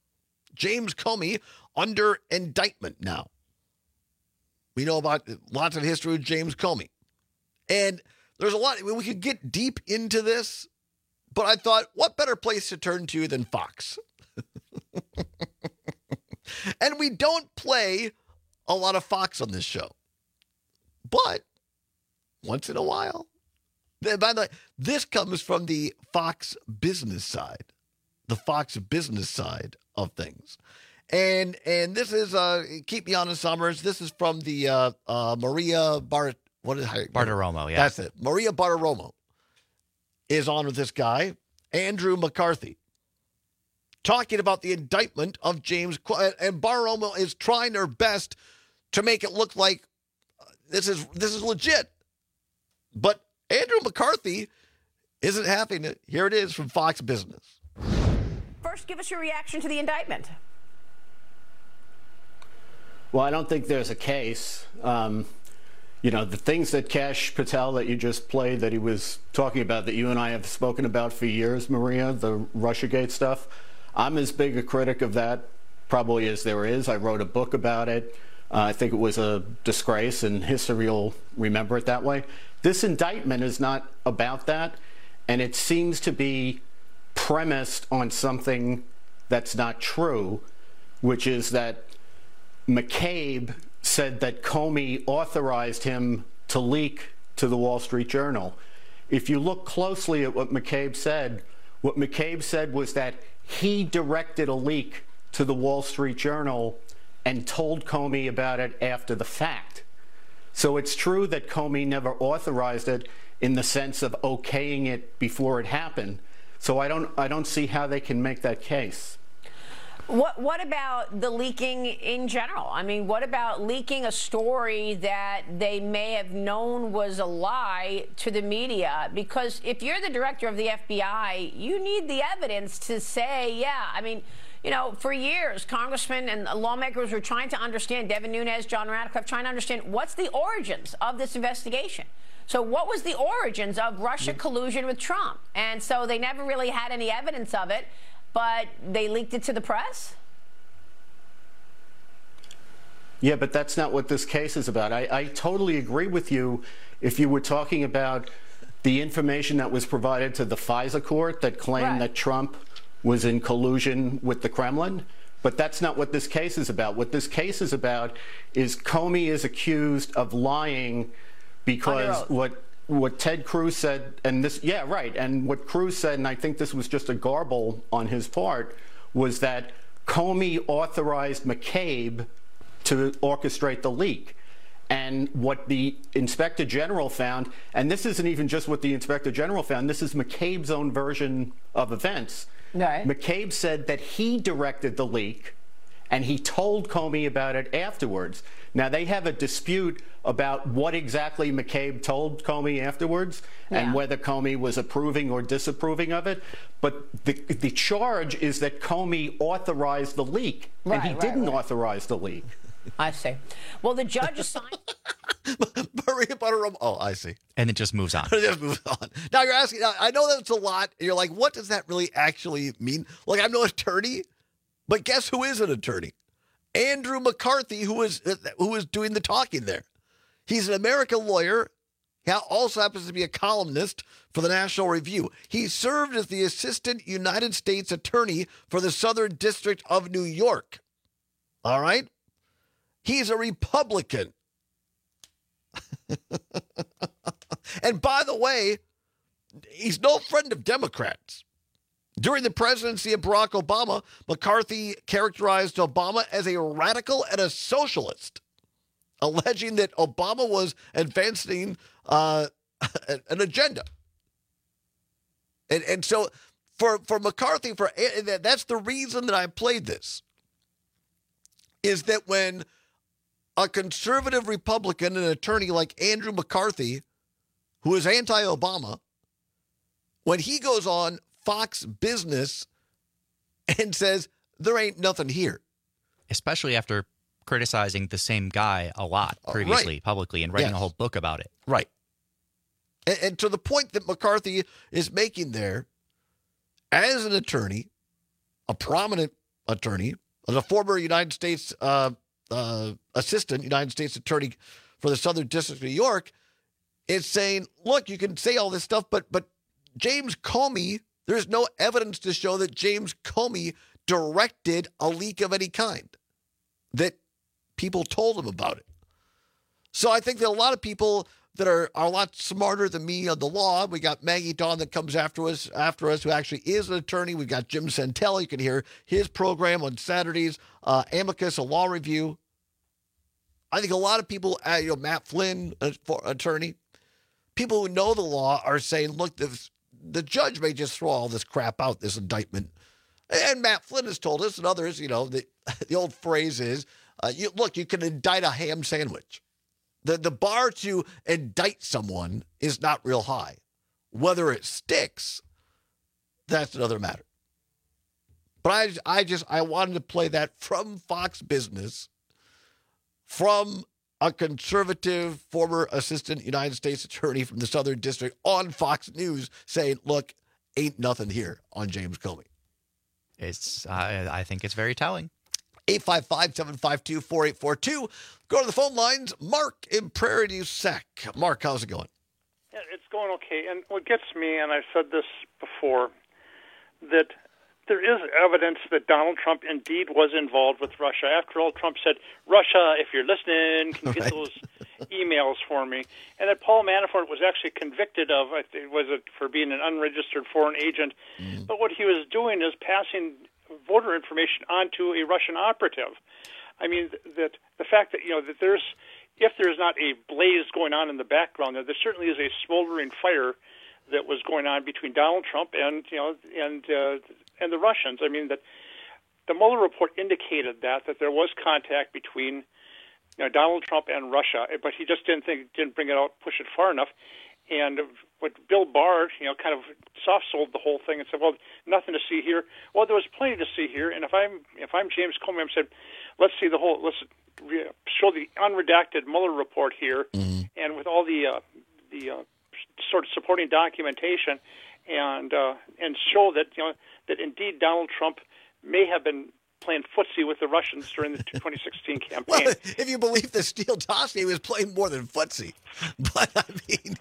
under indictment now. We know about lots of history with James Comey. And there's a lot. I mean, we could get deep into this, but I thought, what better place to turn to than Fox? And we don't play a lot of Fox on this show. But once in a while. By the way, this comes from the Fox business side. The Fox business side of things. And this is, keep me honest, Summers, this is from the Maria Bartiromo, yeah. That's it. Maria Bartiromo is on with this guy, Andrew McCarthy, talking about the indictment of James. And Bartiromo is trying her best to make it look like this is legit. But Andrew McCarthy isn't having it. Here it is from Fox Business. First, give us your reaction to the indictment. Well, I don't think there's a case. The things that Kash Patel that you just played, that he was talking about, that you and I have spoken about for years, Maria, the Russiagate stuff, I'm as big a critic of that probably as there is. I wrote a book about it. I think it was a disgrace, and history will remember it that way. This indictment is not about that, and it seems to be premised on something that's not true, which is that McCabe said that Comey authorized him to leak to the Wall Street Journal. If you look closely at what McCabe said was that he directed a leak to the Wall Street Journal and told Comey about it after the fact. So it's true that Comey never authorized it in the sense of okaying it before it happened. So I don't see how they can make that case. What about the leaking in general? I mean, what about leaking a story that they may have known was a lie to the media? Because if you're the director of the FBI, you need the evidence to say, yeah, I mean, for years, congressmen and lawmakers were trying to understand, Devin Nunes, John Ratcliffe, trying to understand what's the origins of this investigation. So what was the origins of Russia collusion with Trump? And so they never really had any evidence of it, but they leaked it to the press? Yeah, but that's not what this case is about. I totally agree with you if you were talking about the information that was provided to the FISA court that claimed that Trump was in collusion with the Kremlin. But that's not what this case is about. What this case is about is Comey is accused of lying because what Ted Cruz said, and this, yeah, right, and what Cruz said, and I think this was just a garble on his part, was that Comey authorized McCabe to orchestrate the leak. And what the Inspector General found, and this isn't even just what the Inspector General found, this is McCabe's own version of events. Right. McCabe said that he directed the leak, and he told Comey about it afterwards. Now, they have a dispute about what exactly McCabe told Comey afterwards and whether Comey was approving or disapproving of it. But the charge is that Comey authorized the leak, and he didn't authorize the leak. I see. Well, the judge assigned... Maria Bartiromo. Oh, I see. And it just moves on. It just moves on. Now, you're asking, I know that's a lot. And you're like, what does that really actually mean? Like, I'm no attorney, but guess who is an attorney? Andrew McCarthy, who is doing the talking there. He's an American lawyer. He also happens to be a columnist for the National Review. He served as the Assistant United States Attorney for the Southern District of New York. All right? He's a Republican. And by the way, he's no friend of Democrats. During the presidency of Barack Obama, McCarthy characterized Obama as a radical and a socialist, alleging that Obama was advancing an agenda. And so for McCarthy, that's the reason that I played this. is that when a conservative Republican, an attorney like Andrew McCarthy, who is anti-Obama, when he goes on Fox Business and says, there ain't nothing here. Especially after criticizing the same guy a lot previously, publicly, and writing a whole book about it. Right. And to the point that McCarthy is making there, as an attorney, a prominent attorney, as a former United States assistant United States attorney for the Southern District of New York, is saying, look, you can say all this stuff, but James Comey, there's no evidence to show that James Comey directed a leak of any kind, that people told him about it. So I think that a lot of people that are a lot smarter than me on the law, we got Maggie Dawn that comes after us, who actually is an attorney. We've got Jim Santel. You can hear his program on Saturdays, Amicus, a law review. I think a lot of people, Matt Flynn, attorney, people who know the law are saying, look, the judge may just throw all this crap out, this indictment. And Matt Flynn has told us, and others, the old phrase is, you can indict a ham sandwich. The bar to indict someone is not real high. Whether it sticks, that's another matter. But I wanted to play that from Fox Business, from a conservative former assistant United States attorney from the Southern District on Fox News saying, look, ain't nothing here on James Comey. I think it's very telling. 855-752-4842. Go to the phone lines. Mark in Prairie du Sac. Mark, how's it going? Yeah, it's going okay. And what gets me, and I've said this before, that there is evidence that Donald Trump indeed was involved with Russia. After all, Trump said, Russia, if you're listening, can you get those emails for me? And that Paul Manafort was actually convicted of, for being an unregistered foreign agent. But what he was doing is passing voter information onto a Russian operative. I mean, that the fact that, that if there's not a blaze going on in the background, there certainly is a smoldering fire that was going on between Donald Trump and the Russians. I mean, that the Mueller report indicated that there was contact between Donald Trump and Russia, but he just didn't bring it out, push it far enough. And what Bill Barr, kind of soft-sold the whole thing and said, well, nothing to see here. Well, there was plenty to see here. And if I'm James Comey, I'm saying, let's show the unredacted Mueller report here, and with all the sort of supporting documentation, and show that that indeed Donald Trump may have been playing footsie with the Russians during the 2016 campaign. Well, if you believe the Steele dossier, he was playing more than footsie. But I mean,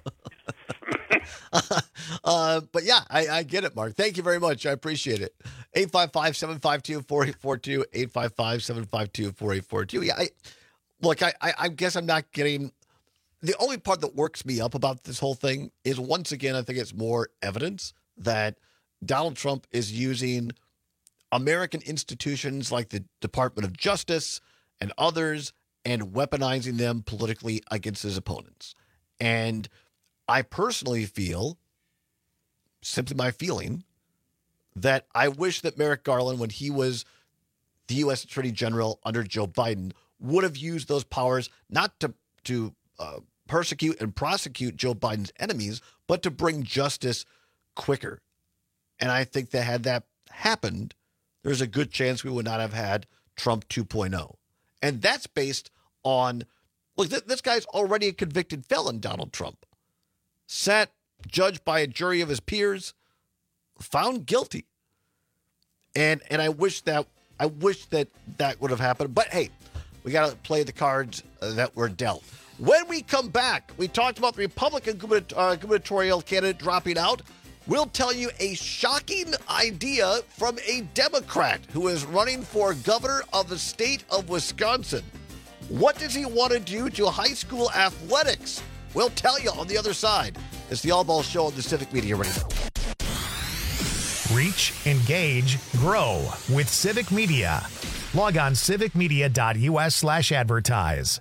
but yeah, I get it, Mark. Thank you very much. I appreciate it. 855-752-4842, 855-752-4842. Yeah, I guess I'm not getting. The only part that works me up about this whole thing is, once again, I think it's more evidence that Donald Trump is using American institutions like the Department of Justice and others and weaponizing them politically against his opponents. And I personally feel, simply my feeling, that I wish that Merrick Garland, when he was the U.S. Attorney General under Joe Biden, would have used those powers not to persecute and prosecute Joe Biden's enemies, but to bring justice quicker. And I think that had that happened, there's a good chance we would not have had Trump 2.0. And that's based on, look, this guy's already a convicted felon, Donald Trump. Sat, judged by a jury of his peers, found guilty. And I wish that would have happened. But hey, we got to play the cards that were dealt. When we come back, we talked about the Republican gubernatorial candidate dropping out. We'll tell you a shocking idea from a Democrat who is running for governor of the state of Wisconsin. What does he want to do to high school athletics? We'll tell you on the other side. It's the All Ball Show on the Civic Media Radio. Reach, engage, grow with Civic Media. Log on civicmedia.us/advertise.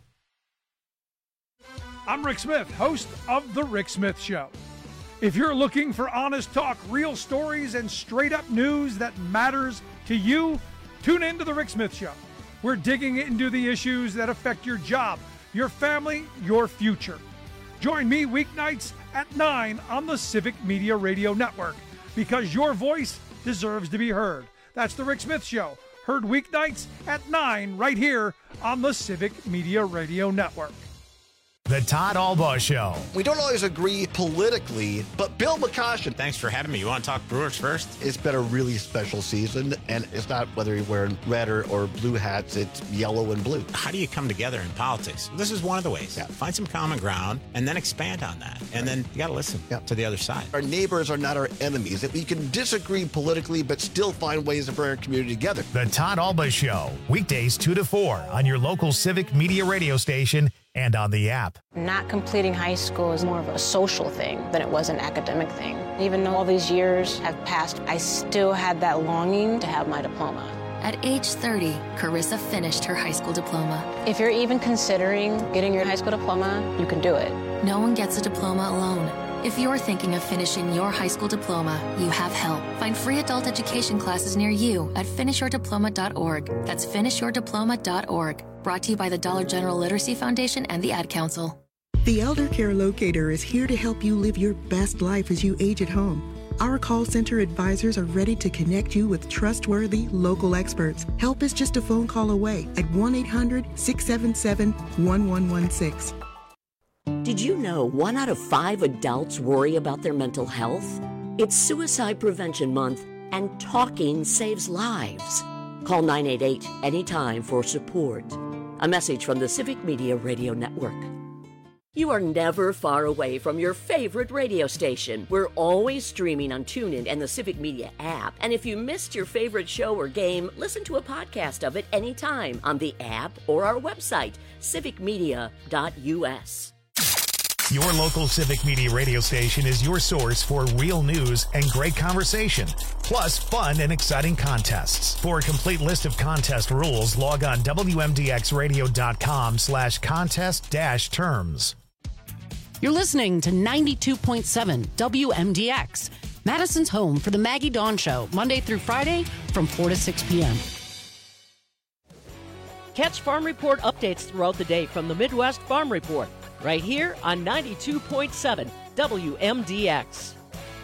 I'm Rick Smith, host of The Rick Smith Show. If you're looking for honest talk, real stories, and straight-up news that matters to you, tune in to The Rick Smith Show. We're digging into the issues that affect your job, your family, your future. Join me weeknights at 9 on the Civic Media Radio Network, because your voice deserves to be heard. That's The Rick Smith Show, heard weeknights at 9 right here on the Civic Media Radio Network. The Todd Albaugh Show. We don't always agree politically, but Bill McCoshen. Thanks for having me. You want to talk Brewers first? It's been a really special season, and it's not whether you're wearing red or blue hats, it's yellow and blue. How do you come together in politics? This is one of the ways. Yeah. Find some common ground and then expand on that. And then you got to listen to the other side. Our neighbors are not our enemies. That we can disagree politically, but still find ways to bring our community together. The Todd Albaugh Show, weekdays 2 to 4 on your local Civic Media radio station and on the app. Not completing high school is more of a social thing than it was an academic thing. Even though all these years have passed, I still had that longing to have my diploma. At age 30, Carissa finished her high school diploma. If you're even considering getting your high school diploma, you can do it. No one gets a diploma alone. If you're thinking of finishing your high school diploma, you have help. Find free adult education classes near you at finishyourdiploma.org. That's finishyourdiploma.org. Brought to you by the Dollar General Literacy Foundation and the Ad Council. The Elder Care Locator is here to help you live your best life as you age at home. Our call center advisors are ready to connect you with trustworthy local experts. Help is just a phone call away at 1-800-677-1116. Did you know 1 out of 5 adults worry about their mental health? It's Suicide Prevention Month, and talking saves lives. Call 988 anytime for support. A message from the Civic Media Radio Network. You are never far away from your favorite radio station. We're always streaming on TuneIn and the Civic Media app. And if you missed your favorite show or game, listen to a podcast of it anytime on the app or our website, civicmedia.us. Your local Civic Media radio station is your source for real news and great conversation, plus fun and exciting contests. For a complete list of contest rules, log on WMDXradio.com/contest-terms. You're listening to 92.7 WMDX, Madison's home for the Maggie Dawn Show, Monday through Friday from 4 to 6 p.m. Catch Farm Report updates throughout the day from the Midwest Farm Report, right here on 92.7 WMDX.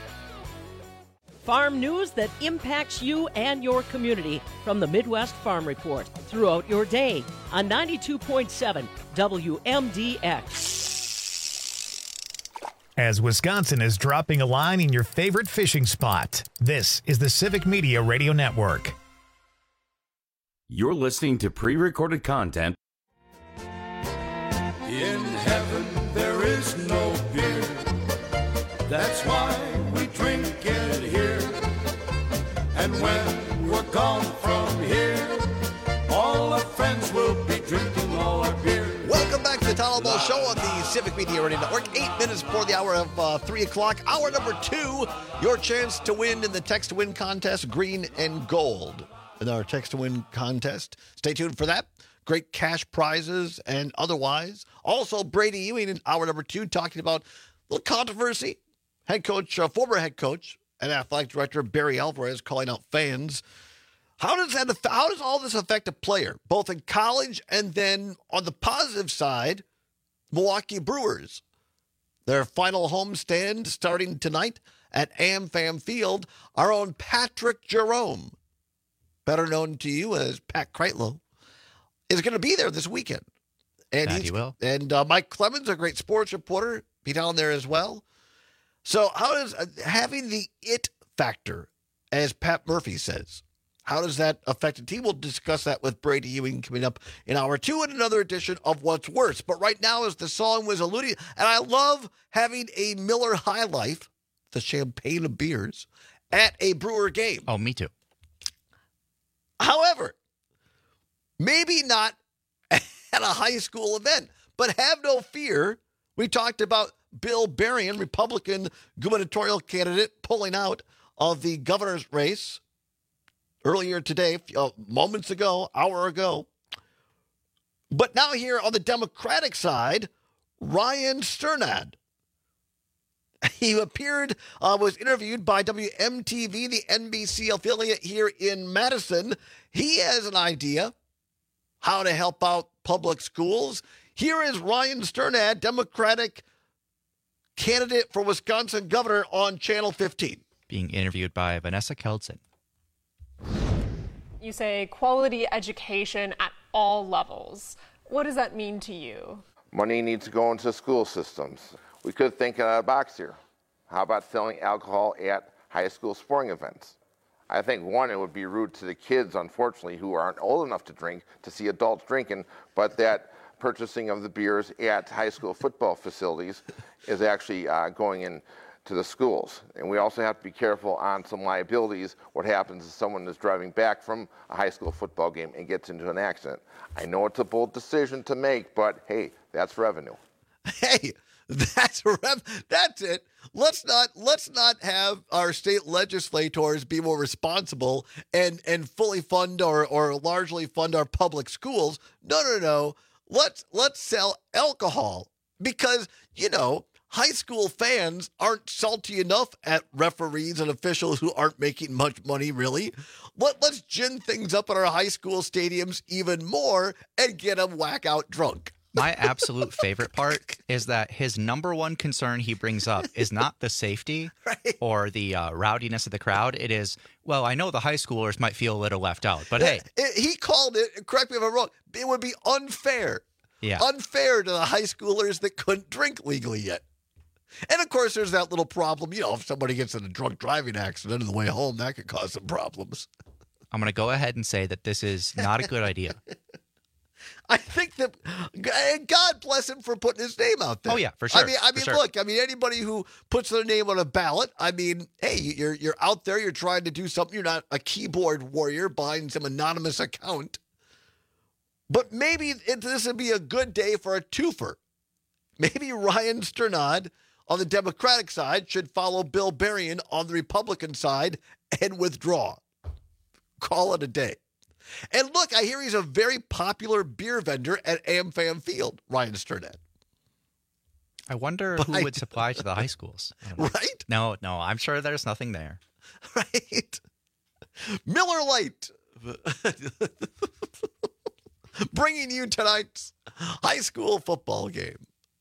Farm news that impacts you and your community from the Midwest Farm Report throughout your day on 92.7 WMDX. As Wisconsin is dropping a line in your favorite fishing spot, this is the Civic Media Radio Network. You're listening to pre-recorded content. In heaven there is no beer. That's why we drink it here. And when we're gone from here, all our friends will be drinking all our beer. Welcome back to the Todd Albaugh Show on the Civic Media Radio Network. 8 minutes before the hour of 3 o'clock. Hour number 2, your chance to win in the Text to Win contest, green and gold. In our Text to Win contest. Stay tuned for that. Great cash prizes and otherwise. Also, Brady Ewing in hour number 2 talking about a little controversy. Head coach, former head coach and athletic director Barry Alvarez calling out fans. How does all this affect a player, both in college and then on the positive side, Milwaukee Brewers? Their final homestand starting tonight at AmFam Field. Our own Patrick Jerome, better known to you as Pat Kreitlow, is going to be there this weekend. And he will. And Mike Clemens, a great sports reporter, be down there as well. So how does having the it factor, as Pat Murphy says, how does that affect a team? We'll discuss that with Brady Ewing coming up in hour 2 in another edition of What's Worse. But right now, as the song was alluding, and I love having a Miller High Life, the champagne of beers, at a Brewer game. Oh, me too. However, maybe not at a high school event, but have no fear. We talked about Bill Berrien, Republican gubernatorial candidate, pulling out of the governor's race earlier today, moments ago, hour ago. But now here on the Democratic side, Ryan Sternad. He appeared, was interviewed by WMTV, the NBC affiliate here in Madison. He has an idea how to help out public schools. Here is Ryan Sternad, Democratic candidate for Wisconsin governor, on Channel 15. Being interviewed by Vanessa Keldson. You say quality education at all levels. What does that mean to you? Money needs to go into school systems. We could think out of the box here. How about selling alcohol at high school sporting events? I think, one, it would be rude to the kids, unfortunately, who aren't old enough to drink, to see adults drinking, but that purchasing of the beers at high school football facilities is actually going into the schools. And we also have to be careful on some liabilities. What happens if someone is driving back from a high school football game and gets into an accident? I know it's a bold decision to make, but hey, that's revenue. Hey, that's it. Let's not have our state legislators be more responsible and fully fund or largely fund our public schools. No. Let's sell alcohol because, high school fans aren't salty enough at referees and officials who aren't making much money, really. Let's gin things up at our high school stadiums even more and get them whack out drunk. My absolute favorite part is that his number one concern he brings up is not the safety or the rowdiness of the crowd. It is, well, I know the high schoolers might feel a little left out, but hey. He called it, correct me if I'm wrong, it would be unfair. Yeah. Unfair to the high schoolers that couldn't drink legally yet. And, of course, there's that little problem. If somebody gets in a drunk driving accident on the way home, that could cause some problems. I'm going to go ahead and say that this is not a good idea. I think that God bless him for putting his name out there. Oh, yeah, for sure. Look, anybody who puts their name on a ballot, hey, you're out there, you're trying to do something. You're not a keyboard warrior behind some anonymous account. But maybe this would be a good day for a twofer. Maybe Ryan Sternad on the Democratic side should follow Bill Berrien on the Republican side and withdraw. Call it a day. And look, I hear he's a very popular beer vendor at AmFam Field, Ryan Sternad. I wonder who would supply to the high schools. Right? No, I'm sure there's nothing there. Right? Miller Lite. Bringing you tonight's high school football game.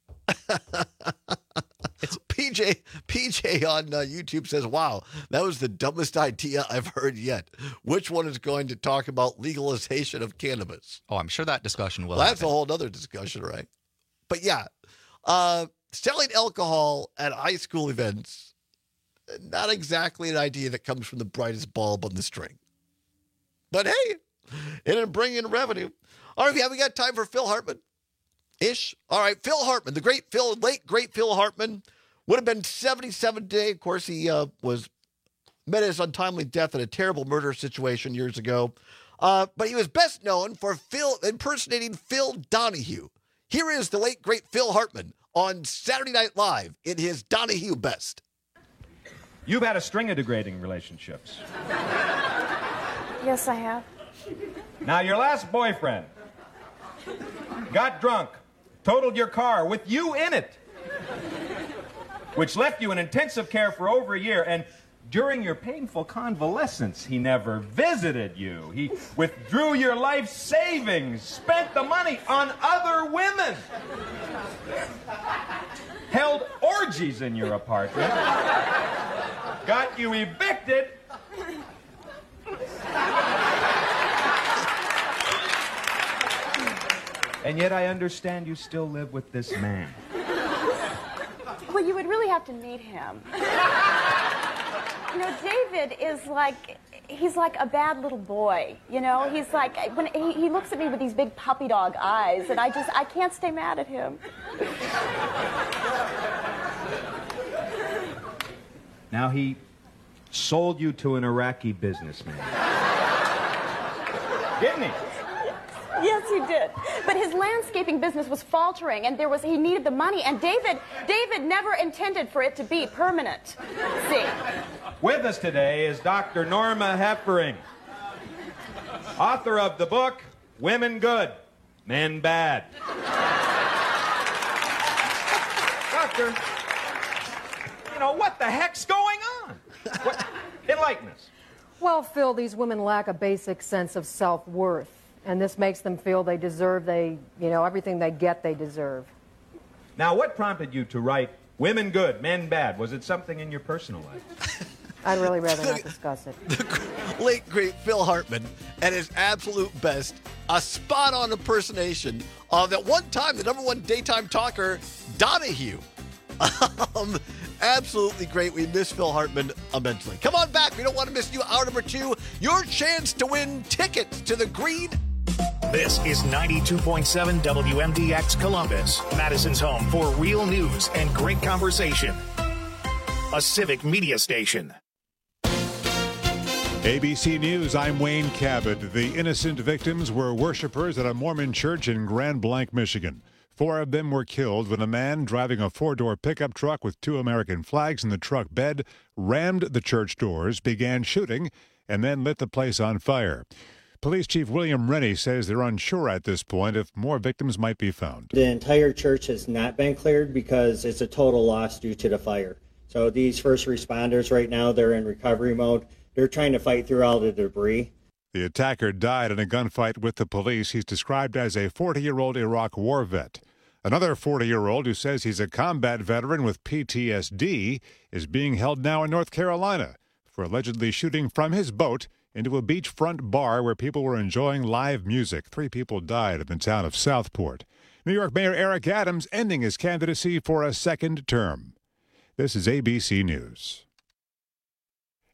PJ on YouTube says, wow, that was the dumbest idea I've heard yet. Which one is going to talk about legalization of cannabis? Oh, I'm sure that discussion will That's happen. a whole other discussion, right? But yeah, selling alcohol at high school events, not exactly an idea that comes from the brightest bulb on the string. But hey, it'll bring in revenue. All right, we got time for Phil Hartman. Ish. All right, Phil Hartman, the late great Phil Hartman, would have been 77 today. Of course, he met his untimely death in a terrible murder situation years ago. But he was best known for impersonating Phil Donahue. Here is the late great Phil Hartman on Saturday Night Live in his Donahue best. You've had a string of degrading relationships. Yes, I have. Now, your last boyfriend got drunk, totaled your car with you in it, which left you in intensive care for over a year. And during your painful convalescence, he never visited you. He withdrew your life savings, spent the money on other women, held orgies in your apartment, got you evicted, and yet I understand you still live with this man. Well, you would really have to meet him. David is he's like a bad little boy, He's like, when he looks at me with these big puppy dog eyes, and I can't stay mad at him. Now, he sold you to an Iraqi businessman. Didn't he? Yes, he did. But his landscaping business was faltering, and he needed the money, and David never intended for it to be permanent. See? With us today is Dr. Norma Heffering, author of the book, Women Good, Men Bad. Doctor, what the heck's going on? Enlighten us. Well, Phil, these women lack a basic sense of self-worth. And this makes them feel they deserve, everything they get, they deserve. Now, what prompted you to write Women Good, Men Bad? Was it something in your personal life? I'd really rather not discuss it. The late, great Phil Hartman at his absolute best, a spot-on impersonation of that one time, the number one daytime talker, Donahue. Absolutely great. We miss Phil Hartman immensely. Come on back. We don't want to miss you. Hour number 2, your chance to win tickets to the Green. This is 92.7 WMDX Columbus, Madison's home for real news and great conversation. A civic media station. ABC News, I'm Wayne Cabot. The innocent victims were worshipers at a Mormon church in Grand Blanc, Michigan. 4 of them were killed when a man driving a 4-door pickup truck with 2 American flags in the truck bed rammed the church doors, began shooting, and then lit the place on fire. Police Chief William Rennie says they're unsure at this point if more victims might be found. The entire church has not been cleared because it's a total loss due to the fire. So these first responders right now, they're in recovery mode. They're trying to fight through all the debris. The attacker died in a gunfight with the police. He's described as a 40-year-old Iraq war vet. Another 40-year-old who says he's a combat veteran with PTSD is being held now in North Carolina for allegedly shooting from his boat into a beachfront bar where people were enjoying live music. 3 people died in the town of Southport. New York Mayor Eric Adams ending his candidacy for a second term. This is ABC News.